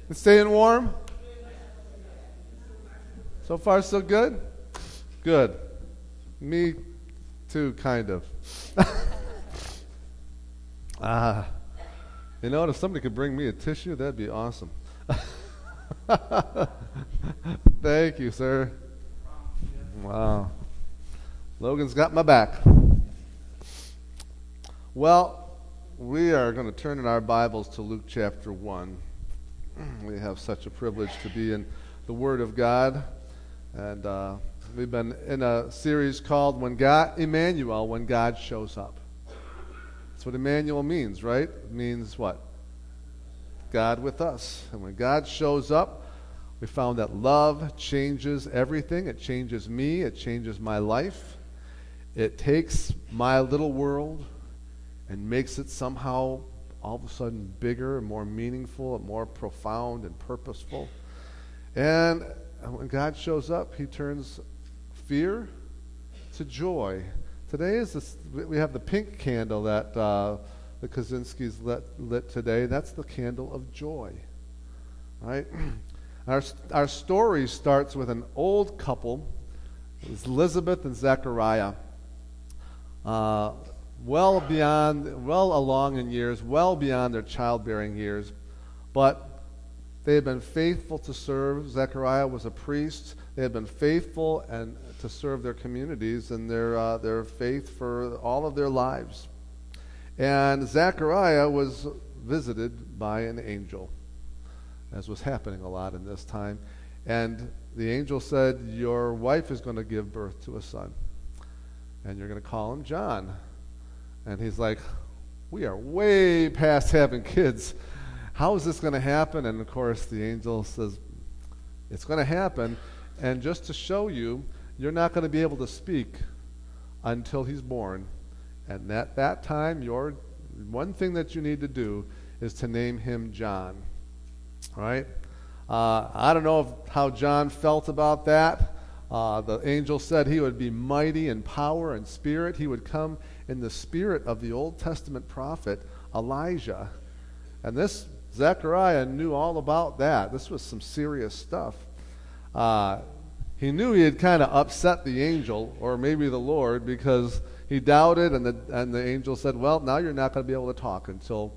It's staying warm? So far, so good? Good. Me too, kind of. You know what? If somebody could bring me a tissue, that'd be awesome. Thank you, sir. Wow. Logan's got my back. Well, we are going to turn in our Bibles to Luke chapter 1. We have such a privilege to be in the Word of God. And we've been in a series called Emmanuel, When God Shows Up. That's what Emmanuel means, right? It means what? God with us. And when God shows up, we found that love changes everything. It changes me. It changes my life. It takes my little world and makes it somehow all of a sudden bigger and more meaningful and more profound and purposeful. And when God shows up, he turns fear to joy. Today we have the pink candle that the Kaczynskis lit today. That's the candle of joy, right? Our story starts with an old couple. It was Elizabeth and Zechariah. Well along in years, well beyond their childbearing years, but they had been faithful to serve. Zechariah was a priest. They had been faithful and to serve their communities and their faith for all of their lives. And Zechariah was visited by an angel, as was happening a lot in this time. And the angel said, "Your wife is going to give birth to a son, and you're going to call him John." And he's like, "We are way past having kids. How is this going to happen?" And of course, the angel says, "It's going to happen. And just to show you, you're not going to be able to speak until he's born. And at that time, one thing that you need to do is to name him John." Right? I don't know how John felt about that. The angel said he would be mighty in power and spirit. He would come in the spirit of the Old Testament prophet Elijah. And this Zechariah knew all about that. This was some serious stuff. He knew he had kind of upset the angel, or maybe the Lord, because he doubted, and the angel said, "Well, now you're not going to be able to talk until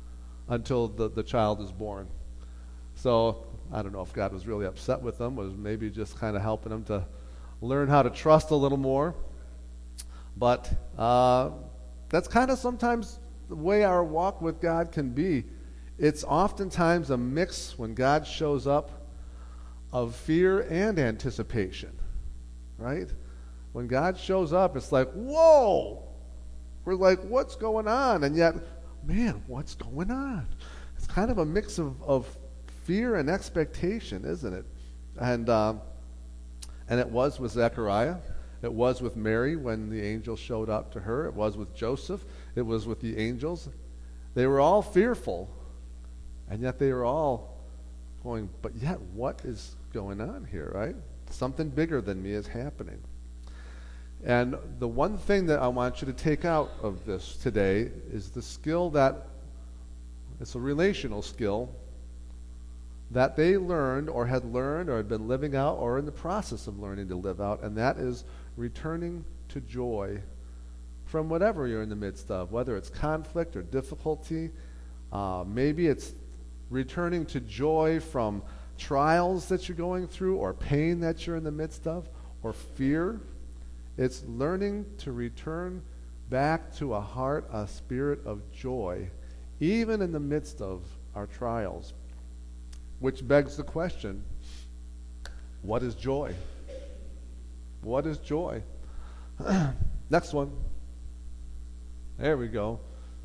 the child is born." So I don't know if God was really upset with them, was maybe just kind of helping them to learn how to trust a little more. But that's kind of sometimes the way our walk with God can be. It's oftentimes a mix when God shows up of fear and anticipation, right? When God shows up, it's like, whoa! We're like, what's going on? And yet, man, what's going on? It's kind of a mix of fear and expectation, isn't it? And it was with Zechariah. It was with Mary when the angel showed up to her. It was with Joseph. It was with the angels. They were all fearful, and yet they were all going, but yet what is going on here, right? Something bigger than me is happening. And the one thing that I want you to take out of this today is the skill that, it's a relational skill, that they learned or had been living out or in the process of learning to live out, and that is returning to joy from whatever you're in the midst of, whether it's conflict or difficulty. Maybe it's returning to joy from trials that you're going through or pain that you're in the midst of or fear. It's learning to return back to a spirit of joy, even in the midst of our trials. Which begs the question, what is joy? What is joy? Next one. There we go.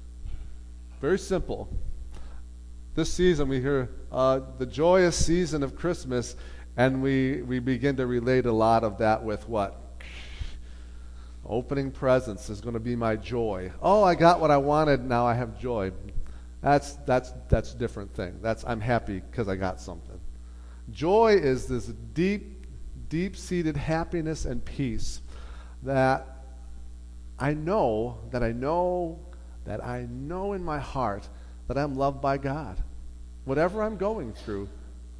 Very simple. This season we hear the joyous season of Christmas, and we begin to relate a lot of that with what? Opening presents is going to be my joy. Oh, I got what I wanted, now I have joy. That's a different thing. I'm happy because I got something. Joy is this deep-seated happiness and peace that I know in my heart that I'm loved by God. whatever I'm going through.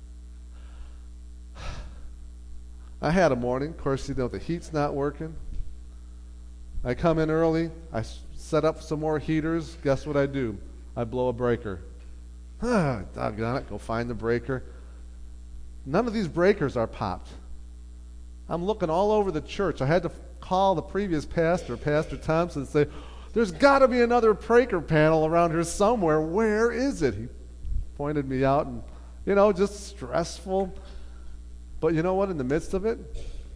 I had a morning, of course, the heat's not working. I come in early, I set up some more heaters. Guess what I do? I blow a breaker. Doggone it, go find the breaker. None of these breakers are popped. I'm looking all over the church. I had to call the previous pastor, Pastor Thompson, and say, there's got to be another breaker panel around here somewhere. Where is it? He pointed me out, and, just stressful. But you know what? In the midst of it,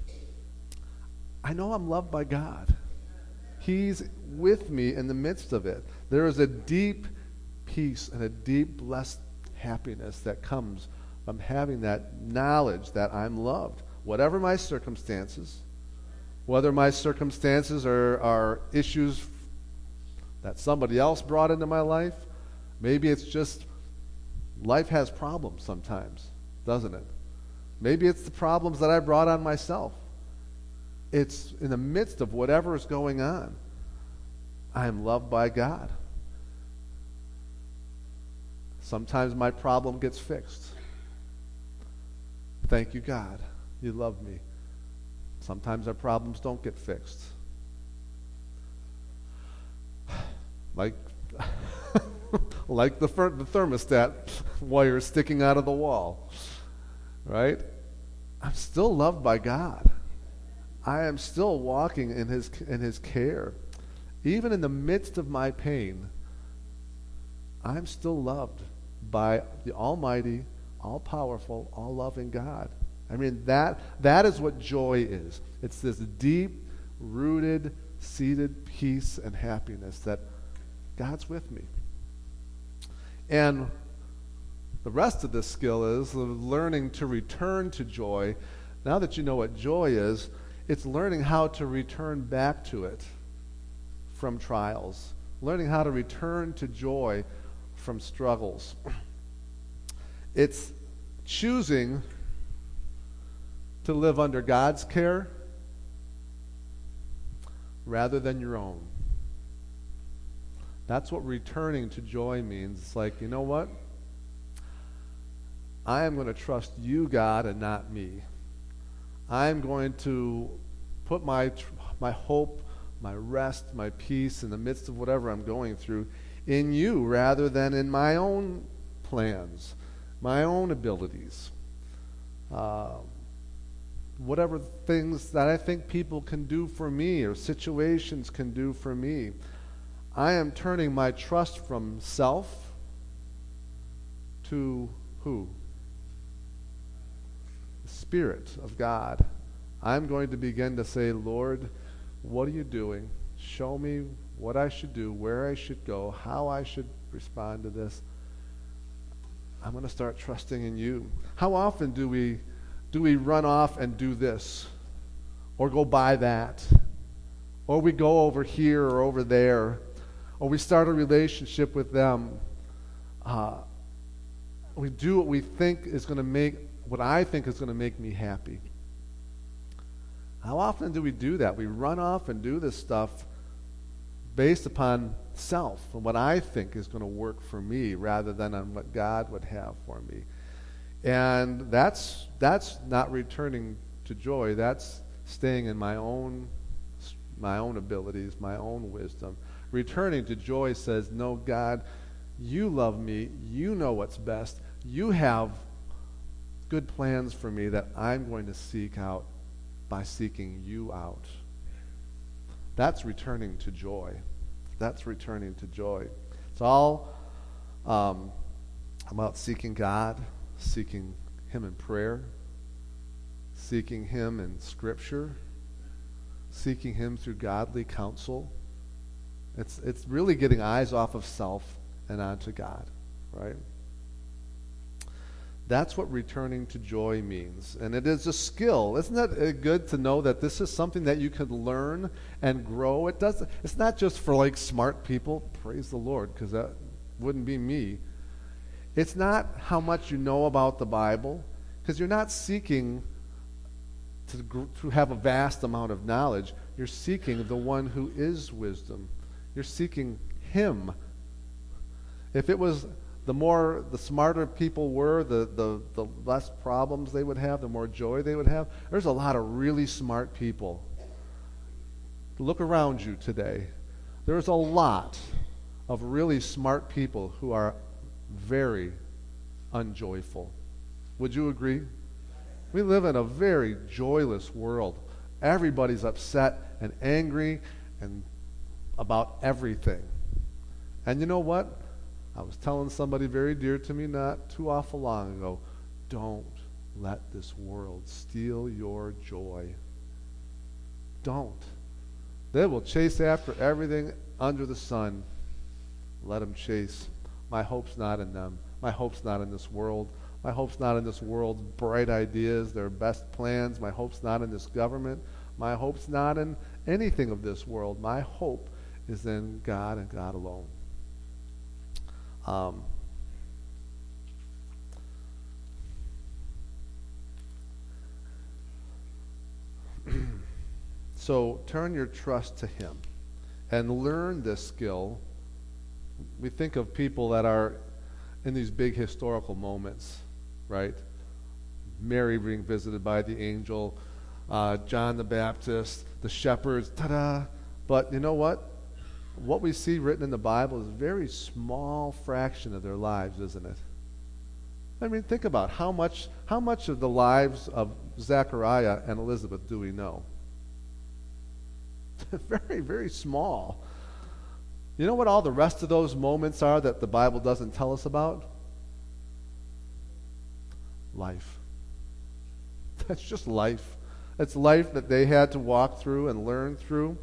I know I'm loved by God. He's with me in the midst of it. There is a deep peace and a deep blessed happiness that comes from having that knowledge that I'm loved. Whatever my circumstances, whether my circumstances are issues that somebody else brought into my life, maybe it's just life has problems sometimes, doesn't it? Maybe it's the problems that I brought on myself. It's in the midst of whatever is going on, I am loved by God. Sometimes my problem gets fixed. Thank you, God. You love me. Sometimes our problems don't get fixed. Like the thermostat wire sticking out of the wall. Right? I'm still loved by God. I am still walking in his care. Even in the midst of my pain, I'm still loved by the Almighty, all-powerful, all-loving God. I mean, that is what joy is. It's this deep-rooted, seated peace and happiness that God's with me. And the rest of this skill is learning to return to joy. Now that you know what joy is, it's learning how to return back to it from trials. Learning how to return to joy from struggles. It's choosing to live under God's care rather than your own. That's what returning to joy means. It's like, you know what? I am going to trust you, God, and not me. I'm going to put my hope, my rest, my peace in the midst of whatever I'm going through in you rather than in my own plans, my own abilities. Whatever things that I think people can do for me or situations can do for me. I am turning my trust from self to who? The Spirit of God. I'm going to begin to say, Lord, what are you doing? Show me what I should do, where I should go, how I should respond to this. I'm going to start trusting in you. How often do we run off and do this or go buy that, or we go over here or over there, or we start a relationship with them? We do what we think is going to make, what I think is going to make me happy. How often do we do that? We run off and do this stuff based upon self and what I think is going to work for me rather than on what God would have for me. And that's not returning to joy. That's staying in my own abilities, my own wisdom. Returning to joy says, no, God, you love me. You know what's best. You have good plans for me that I'm going to seek out by seeking you out. That's returning to joy. That's returning to joy. It's all about seeking God, seeking him in prayer, seeking him in Scripture, seeking him through godly counsel. It's really getting eyes off of self and onto God, right? That's what returning to joy means. And it is a skill. Isn't that good to know that this is something that you can learn and grow? It's not just for like smart people, praise the Lord, because that wouldn't be me. It's not how much you know about the Bible, because you're not seeking to have a vast amount of knowledge. You're seeking the one who is wisdom. You're seeking him. If it was the smarter people were, the less problems they would have, the more joy they would have. There's a lot of really smart people. Look around you today. There's a lot of really smart people who are very unjoyful. Would you agree? We live in a very joyless world. Everybody's upset and angry and about everything. And you know what? I was telling somebody very dear to me not too awful long ago, don't let this world steal your joy. Don't. They will chase after everything under the sun. Let them chase. My hope's not in them. My hope's not in this world. My hope's not in this world's bright ideas, their best plans. My hope's not in this government. My hope's not in anything of this world. My hope is in God and God alone. So turn your trust to Him and learn this skill. We think of people that are in these big historical moments, right? Mary being visited by the angel, John the Baptist, the shepherds, ta-da. But you know what? What we see written in the Bible is a very small fraction of their lives, isn't it? I mean, think about how much of the lives of Zechariah and Elizabeth do we know? Very, very small. You know what all the rest of those moments are that the Bible doesn't tell us about? Life. That's just life. It's life that they had to walk through and learn through.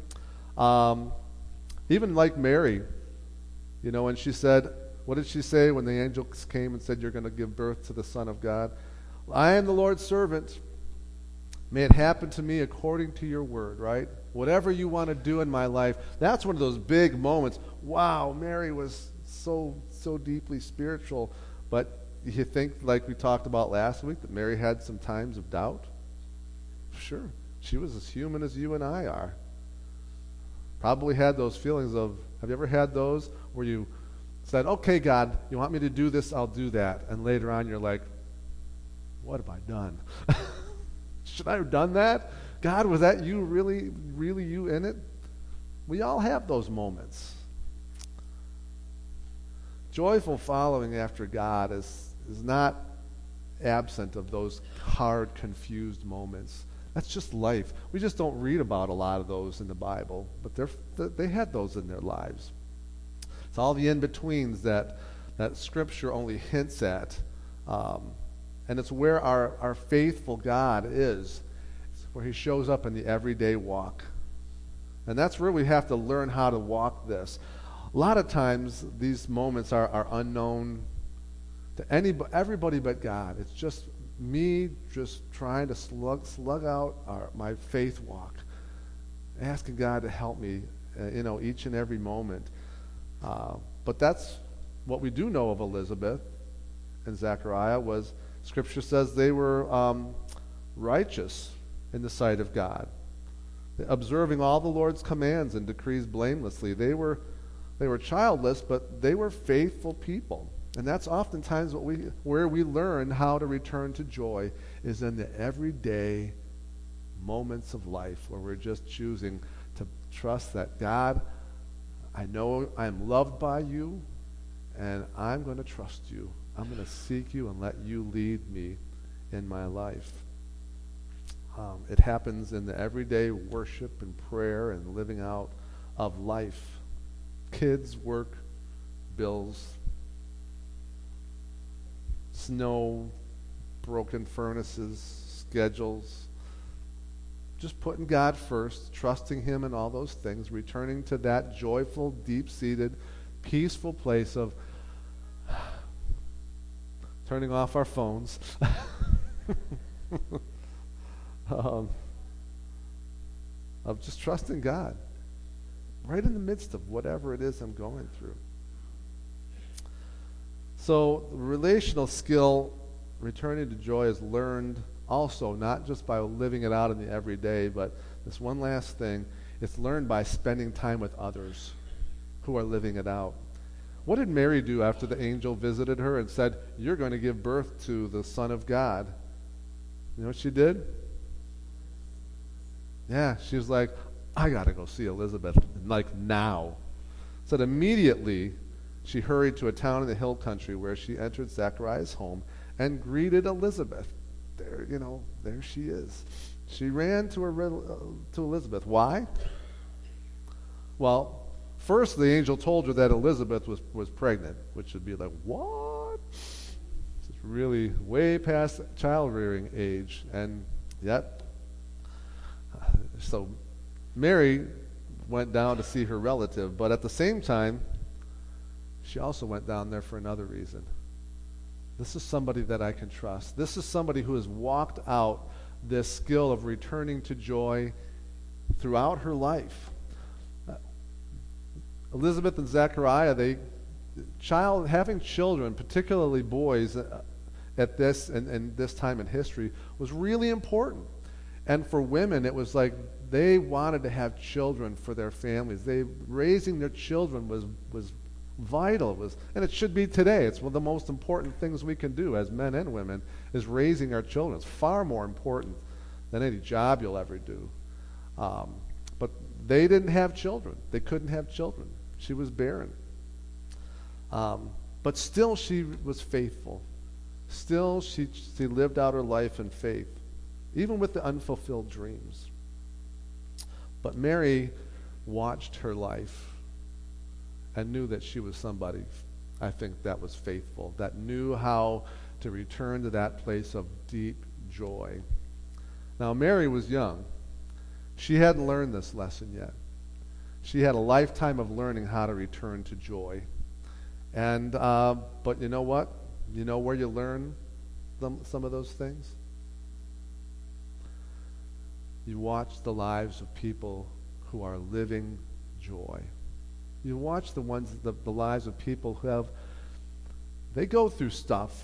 Even like Mary, you know, when she said, what did she say when the angels came and said, you're going to give birth to the Son of God? I am the Lord's servant. May it happen to me according to your word, right? Whatever you want to do in my life. That's one of those big moments. Wow, Mary was so deeply spiritual. But you think, like we talked about last week, that Mary had some times of doubt? Sure. She was as human as you and I are. Probably had those feelings of, have you ever had those where you said, okay, God, you want me to do this, I'll do that. And later on you're like, what have I done? Should I have done that? God, was that you, really you in it? We all have those moments. Joyful following after God is not absent of those hard, confused moments. That's just life. We just don't read about a lot of those in the Bible, but they had those in their lives. It's all the in-betweens that Scripture only hints at. And it's where our faithful God is. It's where He shows up in the everyday walk. And that's where we have to learn how to walk this. A lot of times, these moments are unknown to everybody but God. It's just me just trying to slug out my faith walk, asking God to help me, each and every moment. But that's what we do know of Elizabeth and Zechariah was Scripture says they were righteous in the sight of God, observing all the Lord's commands and decrees blamelessly. They were childless, but they were faithful people. And that's oftentimes where we learn how to return to joy is in the everyday moments of life where we're just choosing to trust that God, I know I'm loved by you, and I'm going to trust you. I'm going to seek you and let you lead me in my life. It happens in the everyday worship and prayer and living out of life. Kids, work, bills, snow, broken furnaces, schedules. Just putting God first, trusting Him in all those things, returning to that joyful, deep-seated, peaceful place of turning off our phones. Of just trusting God right in the midst of whatever it is I'm going through. So the relational skill, returning to joy, is learned also not just by living it out in the everyday, but this one last thing, it's learned by spending time with others who are living it out. What did Mary do after the angel visited her and said, "You're going to give birth to the Son of God"? You know what she did? Yeah, she was like, "I got to go see Elizabeth, like now." So immediately, she hurried to a town in the hill country where she entered Zechariah's home and greeted Elizabeth. There she is. She ran to Elizabeth. Why? Well, first the angel told her that Elizabeth was pregnant, which would be like, what? It's really way past child-rearing age. And yet, so Mary went down to see her relative, but at the same time, she also went down there for another reason. This is somebody that I can trust. This is somebody who has walked out this skill of returning to joy throughout her life. Elizabeth and Zechariah, having children, particularly boys, at this and this time in history, was really important. And for women, it was like they wanted to have children for their families. Raising their children was vital, and it should be today. It's one of the most important things we can do as men and women is raising our children. It's far more important than any job you'll ever do. But they didn't have children. They couldn't have children. She was barren. But still she was faithful. Still she lived out her life in faith, even with the unfulfilled dreams. But Mary watched her life and knew that she was somebody, I think, that was faithful, that knew how to return to that place of deep joy. Now, Mary was young. She hadn't learned this lesson yet. She had a lifetime of learning how to return to joy. And but you know what? You know where you learn some of those things? You watch the lives of people who are living joy. You watch the lives of people who they go through stuff,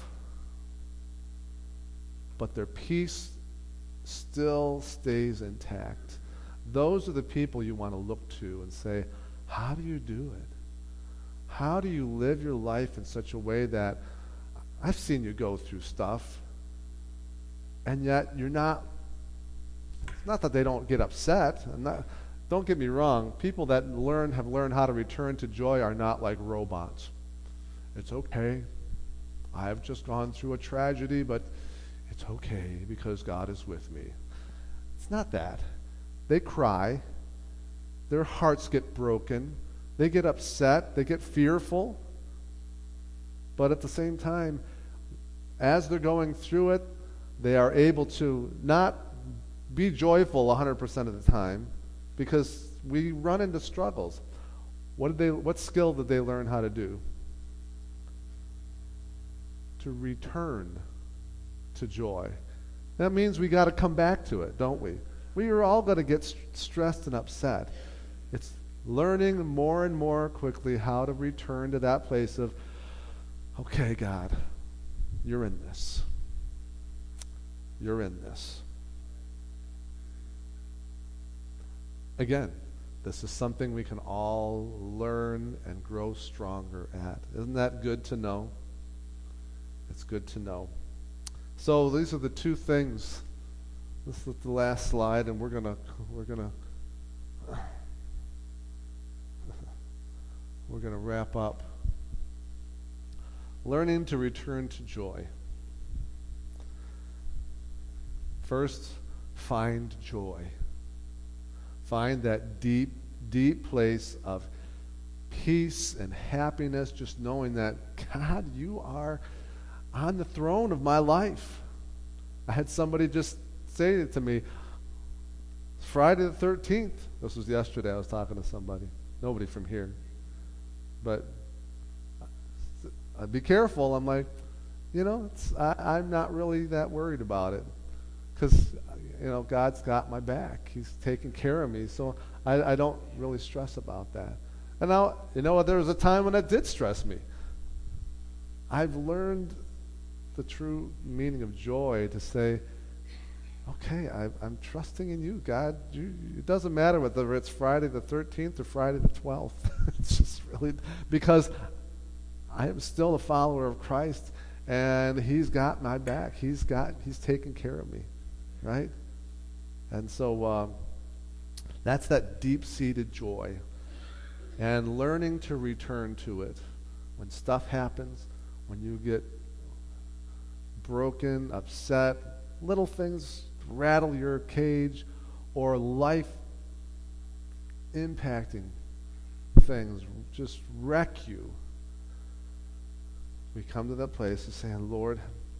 but their peace still stays intact. Those are the people you want to look to and say, how do you do it? How do you live your life in such a way that I've seen you go through stuff, and yet you're not, it's not that they don't get upset. Don't get me wrong. People that have learned how to return to joy are not like robots. It's okay. I have just gone through a tragedy, but it's okay because God is with me. It's not that. They cry. Their hearts get broken. They get upset. They get fearful. But at the same time, as they're going through it, they are able to not be joyful 100% of the time, because we run into struggles. What skill did they learn how to do? To return to joy. That means we got to come back to it, don't we? We are all going to get stressed and upset. It's learning more and more quickly how to return to that place of, okay, God, you're in this. You're in this. Again, this is something we can all learn and grow stronger at. Isn't that good to know? It's good to know. So these are the two things. This is the last slide, and we're gonna wrap up. Learning to return to joy. First, find joy. Find that deep, deep place of peace and happiness, just knowing that, God, you are on the throne of my life. I had somebody just say it to me, Friday the 13th. This was yesterday. I was talking to somebody. Nobody from here. But I'd be careful. I'm like, I'm not really that worried about it, because God's got my back. He's taking care of me, so I don't really stress about that. And now, there was a time when it did stress me. I've learned the true meaning of joy to say, okay, I'm trusting in you, God. It doesn't matter whether it's Friday the 13th or Friday the 12th. It's just really, because I am still a follower of Christ, and he's got my back. He's taken care of me, right? And so that's that deep-seated joy, and learning to return to it when stuff happens, when you get broken, upset, little things rattle your cage, or life impacting things just wreck you. We come to that place of saying, Lord,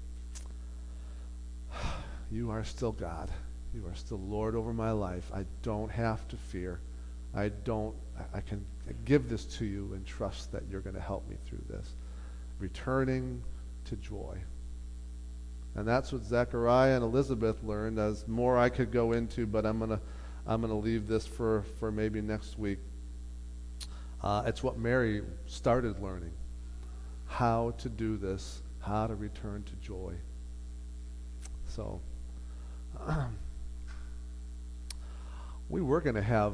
you are still God. You are still Lord over my life. I don't have to fear. I can give this to you and trust that you're going to help me through this. Returning to joy. And that's what Zechariah and Elizabeth learned. As more I could go into, but I'm gonna leave this for maybe next week. It's what Mary started learning. How to do this, how to return to joy. So, we were going to have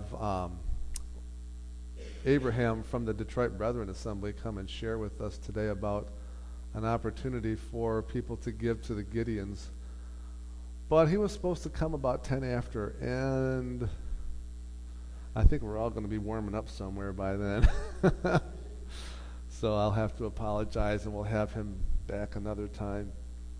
Abraham from the Detroit Brethren Assembly come and share with us today about an opportunity for people to give to the Gideons. But he was supposed to come about 10 after, and I think we're all going to be warming up somewhere by then. So I'll have to apologize, and we'll have him back another time.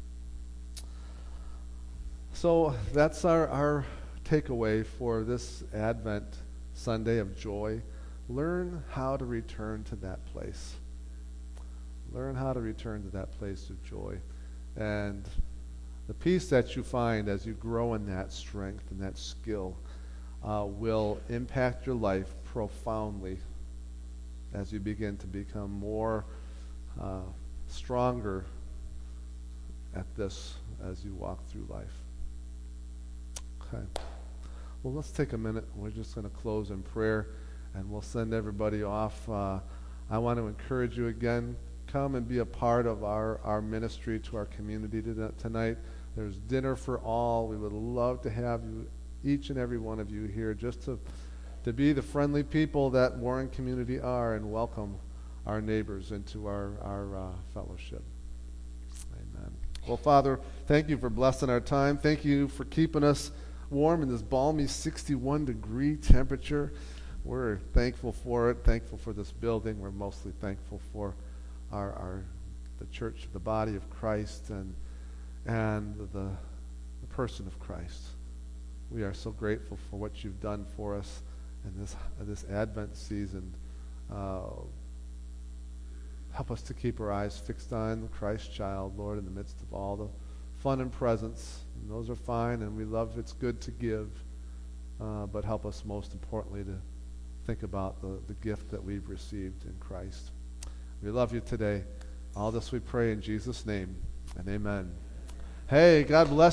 So that's our takeaway for this Advent Sunday of joy. Learn how to return to that place. Learn how to return to that place of joy. And the peace that you find as you grow in that strength and that skill will impact your life profoundly as you begin to become more stronger at this as you walk through life. Okay. Well, let's take a minute. We're just going to close in prayer, and we'll send everybody off. I want to encourage you again, come and be a part of our ministry to our community tonight. There's dinner for all. We would love to have you, each and every one of you here, just to be the friendly people that Warren community are and welcome our neighbors into our fellowship. Amen. Well, Father, thank you for blessing our time. Thank you for keeping us warm in this balmy 61-degree temperature. We're thankful for it, thankful for this building. We're mostly thankful for the church, the body of Christ, and the person of Christ. We are so grateful for what you've done for us in this Advent season. Help us to keep our eyes fixed on the Christ child, Lord, in the midst of all the fun and presents. And those are fine, and we love it's good to give. But help us most importantly to think about the gift that we've received in Christ. We love you today. All this we pray in Jesus' name, and amen. Hey, God bless.